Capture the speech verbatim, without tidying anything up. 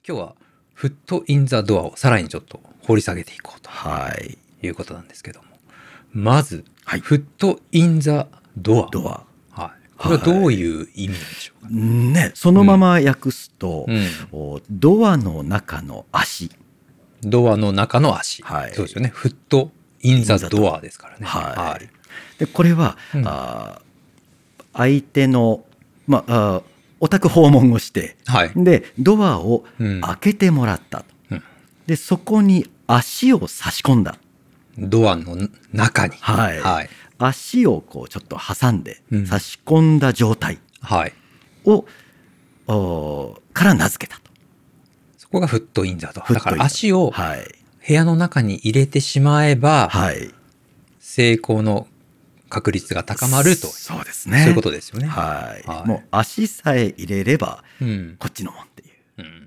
今日はフットインザドアをさらにちょっと掘り下げていこうとはいいうことなんですけども、まず、 はいフットインザドア。 ドア。 はい。これはどういう意味なんでしょうか。 ね、そのまま訳すと、 うんおドアの中の足。 ドアの中の足。 はいそうですよね。フットインザドアですからね。 はいはい。 でこれは、 うんあ相手の、まあ、お宅訪問をして、 はい。 でドアをうん開けてもらったと、 うんでそこに足を差し込んだ、 ドアの中に。 はいはい。 足をこうちょっと挟んでうん差し込んだ状態はい。 を、おから名付けたと。 そこがフットインザドア。 フットインザだから足をはい部屋の中に入れてしまえば、 はい成功の確率が高まると。 そうですね。 そういうことですよね。 はい、 はいもう足さえ入れればうん。 こっちのもんっていう。 うん